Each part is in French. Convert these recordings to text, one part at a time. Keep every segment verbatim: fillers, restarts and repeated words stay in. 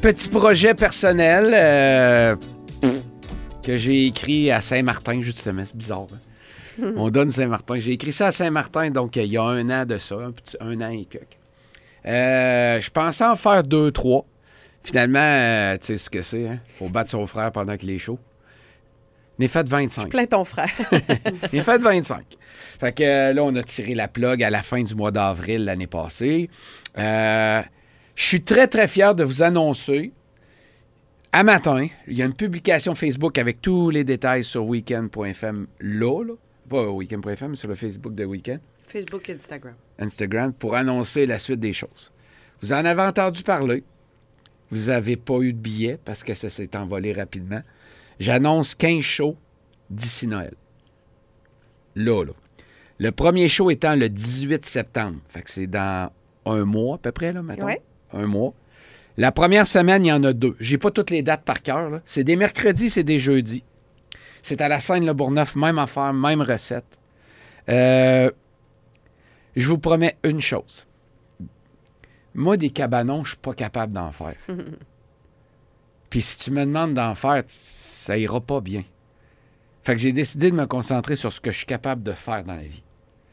petit projet personnel euh, que j'ai écrit à Saint-Martin, justement. C'est bizarre. Hein? On donne Saint-Martin. J'ai écrit ça à Saint-Martin, donc il y a un an de ça, un, petit, un an et quelques. Euh, je pensais en faire deux, trois. Finalement, euh, tu sais ce que c'est, hein? Faut battre son frère pendant qu'il est chaud. J'en ai fait vingt-cinq. Je plains ton frère. J'en ai fait vingt-cinq. Fait que euh, là, on a tiré la plug à la fin du mois d'avril l'année passée. Euh, je suis très, très fier de vous annoncer, à matin, il y a une publication Facebook avec tous les détails sur weekend point f m là, là. Pas weekend point f m, mais sur le Facebook de Weekend. Facebook et Instagram. Instagram, pour annoncer la suite des choses. Vous en avez entendu parler. Vous n'avez pas eu de billets parce que ça s'est envolé rapidement. J'annonce quinze shows d'ici Noël. Là, là. Le premier show étant le dix-huit septembre. Fait que c'est dans un mois à peu près, là, mettons. Ouais. Un mois. La première semaine, il y en a deux. J'ai pas toutes les dates par cœur, là. C'est des mercredis, c'est des jeudis. C'est à la Scène-Le Bourgneuf, même affaire, même recette. Euh, je vous promets une chose. Moi, des cabanons, je suis pas capable d'en faire. Puis si tu me demandes d'en faire, ça ira pas bien. Fait que j'ai décidé de me concentrer sur ce que je suis capable de faire dans la vie.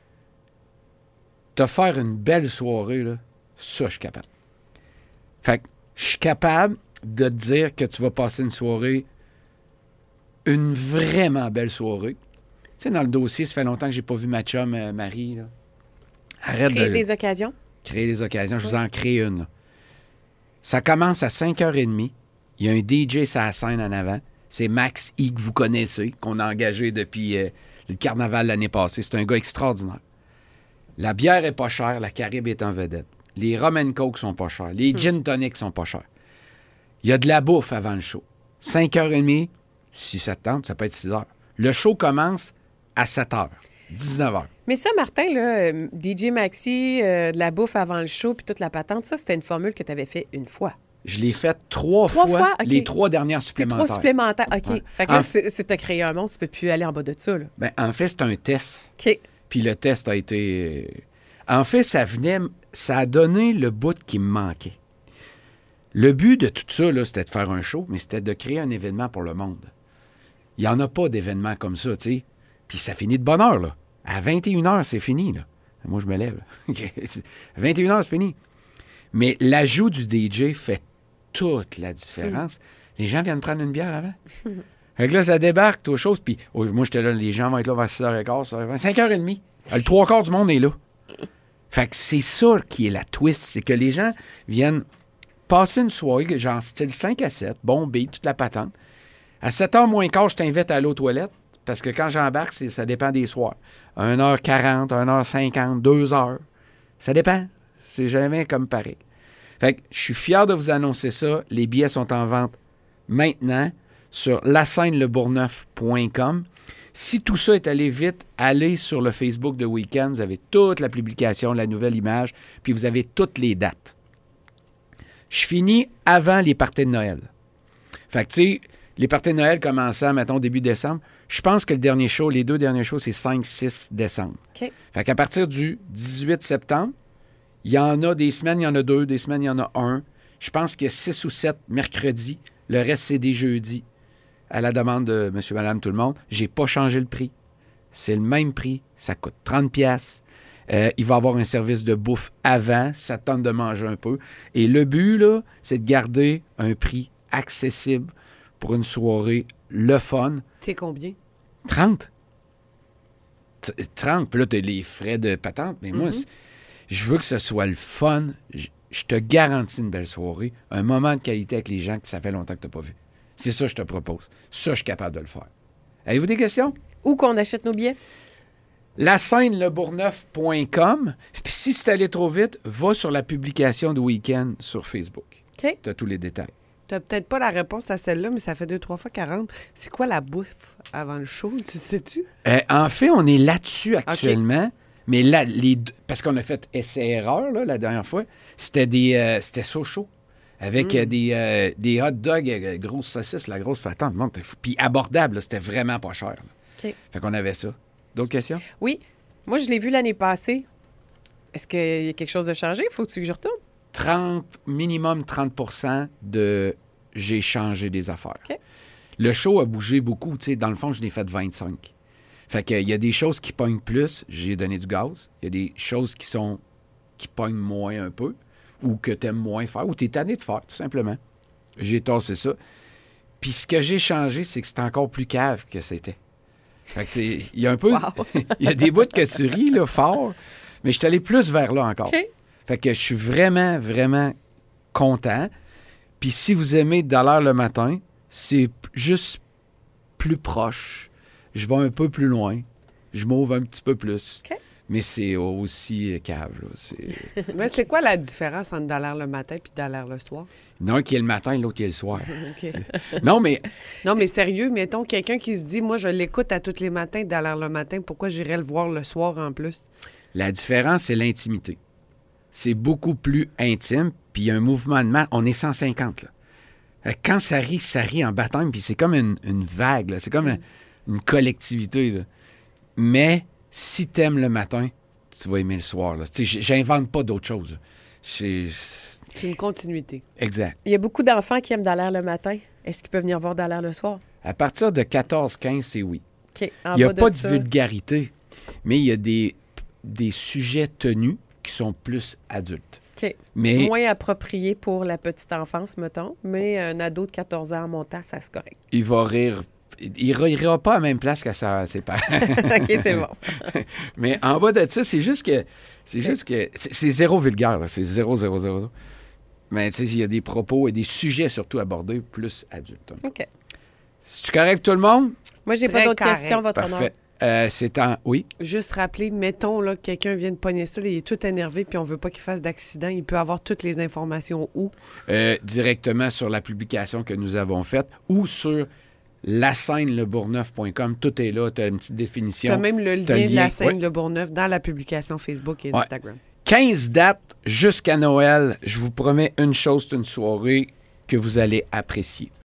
Te faire une belle soirée, là, ça, je suis capable. Fait que je suis capable de te dire que tu vas passer une soirée, une vraiment belle soirée. Tu sais, dans le dossier, ça fait longtemps que j'ai pas vu ma chum, euh, Marie, là. Arrête Créer de... des occasions. Créer des occasions. Je vous en crée une, là. Ça commence à cinq heures trente. Il y a un D J sur la scène en avant. C'est Max I, que vous connaissez, qu'on a engagé depuis euh, le carnaval l'année passée. C'est un gars extraordinaire. La bière est pas chère. La Caribe est en vedette. Les rum and coke sont pas chers. Les gin tonic sont pas chers. Il y a de la bouffe avant le show. cinq heures trente, si ça te tente, ça peut être six heures. Le show commence à sept heures, dix-neuf heures. Mais ça, Martin, là, euh, D J Maxi, euh, de la bouffe avant le show, puis toute la patente, ça, c'était une formule que tu avais fait une fois. Je l'ai fait trois, Trois fois, fois? OK. les trois dernières C'est supplémentaires. trois supplémentaires. OK. Ouais. Fait que là, En- c'est c'est t'as créé un monde, tu peux plus aller en bas de ça, là. Ben, en fait, c'est un test. OK. Puis le test a été... En fait, ça venait... Ça a donné le bout qui me manquait. Le but de tout ça, là, c'était de faire un show, mais c'était de créer un événement pour le monde. Il n'y en a pas d'événement comme ça, tu sais. Puis ça finit de bonne heure, là. À vingt et une heures, c'est fini, là. Moi, je me lève. À vingt et une heures, c'est fini. Mais l'ajout du D J fait toute la différence. Mm. Les gens viennent prendre une bière avant. Fait que là, ça débarque, toute chose. Puis oh, moi, j'étais là, les gens vont être là vers six heures quinze, cinq heures trente. Le trois quarts du monde est là. Fait que c'est ça qui est la twist. C'est que les gens viennent passer une soirée, genre style cinq à sept, bon beat, toute la patente. À sept heures moins quart, je t'invite à aller aux toilettes. Parce que quand j'embarque, c'est, ça dépend des soirs. une heure quarante, une heure cinquante, deux heures. Ça dépend. C'est jamais comme pareil. Fait que je suis fier de vous annoncer ça. Les billets sont en vente maintenant sur la scène le bourgneuf point com. Si tout ça est allé vite, allez sur le Facebook de Weekend. Vous avez toute la publication, la nouvelle image, puis vous avez toutes les dates. Je finis avant les parties de Noël. Fait que, tu sais, les parties de Noël commençant, mettons, début décembre. Je pense que le dernier show, les deux derniers shows, c'est cinq six décembre. OK. Fait qu'à partir du dix-huit septembre, il y en a des semaines, il y en a deux, des semaines, il y en a un. Je pense qu'il y a six ou sept mercredis. Le reste, c'est des jeudis. À la demande de monsieur, madame, tout le monde. J'ai pas changé le prix. C'est le même prix. Ça coûte trente piastres. Euh, il va y avoir un service de bouffe avant. Ça tente de manger un peu. Et le but, là, c'est de garder un prix accessible pour une soirée le fun. C'est combien? trente. trente. Puis là, tu as les frais de patente. Mais moi, Mm-hmm. je veux que ce soit le fun. Je, je te garantis une belle soirée. Un moment de qualité avec les gens que ça fait longtemps que tu n'as pas vu. C'est ça que je te propose. Ça, je suis capable de le faire. Avez-vous des questions? Où qu'on achète nos billets? la scène le bourgneuf point com. Puis si c'est allé trop vite, va sur la publication de Weekend sur Facebook. OK. Tu as tous les détails. Tu n'as peut-être pas la réponse à celle-là, mais ça fait deux, trois fois quarante. C'est quoi la bouffe avant le show? Tu sais-tu? Euh, en fait, on est là-dessus actuellement. Okay. Mais là, les deux, parce qu'on a fait essai-erreur là, la dernière fois, c'était des euh, c'était Sochaux. Avec mm. euh, des, euh, des hot dogs, euh, grosses saucisses, la grosse patente. Puis abordable, là, c'était vraiment pas cher. OK. Fait qu'on avait ça. D'autres questions? Oui. Moi, je l'ai vu l'année passée. Est-ce qu'il y a quelque chose de changé? Faut-tu que je retourne? trente, minimum trente pour cent de j'ai changé des affaires. OK. Le show a bougé beaucoup. Tu sais, dans le fond, je l'ai fait vingt-cinq. Fait qu'il y a des choses qui pognent plus, j'ai donné du gaz. Il y a des choses qui sont qui pognent moins un peu, ou que tu aimes moins faire, ou tu es tanné de faire, tout simplement. J'ai tassé ça. Puis ce que j'ai changé, c'est que c'est encore plus cave que c'était. Fait que c'est. Il y a un peu. Wow. Il y a des bouts que tu ris, là, fort, mais je suis allé plus vers là encore. OK. Fait que je suis vraiment, vraiment content. Puis si vous aimez Dollar le matin, c'est p- juste plus proche. Je vais un peu plus loin. Je m'ouvre un petit peu plus. OK. Mais c'est aussi euh, cave, là. C'est... Mais c'est quoi la différence entre dollar le matin puis dollar le soir? Il y en a un qui est le matin, l'autre qui est le soir. OK. Non, mais Non, mais sérieux, mettons quelqu'un qui se dit, moi, je l'écoute à tous les matins, dollar le matin, pourquoi j'irais le voir le soir en plus? la différence, c'est l'intimité. C'est beaucoup plus intime, puis il y a un mouvement de masse. On est cent cinquante, là. Fait que quand ça rit, ça rit en baptême, puis c'est comme une, une vague, là. C'est comme un- une collectivité, là. Mais si t'aimes le matin, tu vas aimer le soir, là. Tu sais, j- j'invente pas d'autre chose. C'est... C'est une continuité. Exact. Il y a beaucoup d'enfants qui aiment Dallaire le matin. Est-ce qu'ils peuvent venir voir Dallaire le soir? À partir de quatorze quinze, c'est oui. OK. En Il n'y a bas pas de ça, vulgarité, mais il y a des, des sujets tenus qui sont plus adultes. OK. Mais Moins approprié pour la petite enfance, mettons, mais un ado de quatorze ans en montant, ça se correct. il va rire. Il ne rira pas à la même place que sa- ses parents. OK, c'est bon. Mais en bas de ça, c'est juste que. C'est juste que. C'est, c'est zéro vulgaire, là. C'est zéro, zéro, zéro. Mais tu sais, il y a des propos et des sujets surtout abordés plus adultes. OK. C'est-tu correct, tout le monde? Moi, j'ai pas Très d'autres correct. questions, votre honneur. Parfait. Euh, c'est en. Oui. Juste rappeler, mettons là, que quelqu'un vient de pogner ça, là, il est tout énervé puis on veut pas qu'il fasse d'accident. Il peut avoir toutes les informations où? Euh, directement sur la publication que nous avons faite ou sur la scène le bourgneuf point com. Tout est là. Tu as une petite Tu définition. as même le lien T'as le de la lien, scène ouais. de Bourgneuf dans la publication Facebook et Ouais. Instagram. quinze dates jusqu'à Noël. Je vous promets une chose, c'est une soirée que vous allez apprécier.